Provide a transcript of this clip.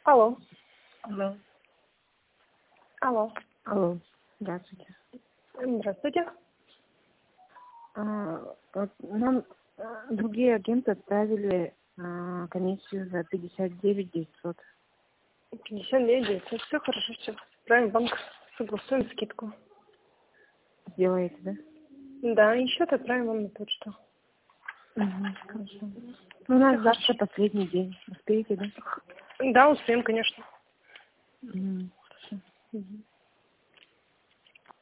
Алло. Алло. Алло. Алло. Здравствуйте. Здравствуйте. Вот нам другие агенты отправили комиссию за 59 900. 59 900. Все хорошо, все. Отправим в банк. Согласуем скидку. Сделаете, да? Да, и счет отправим вам на почту. Угу, хорошо. У нас завтра последний день. Успеете, да? Да, успеем, конечно. Угу, хорошо. Угу.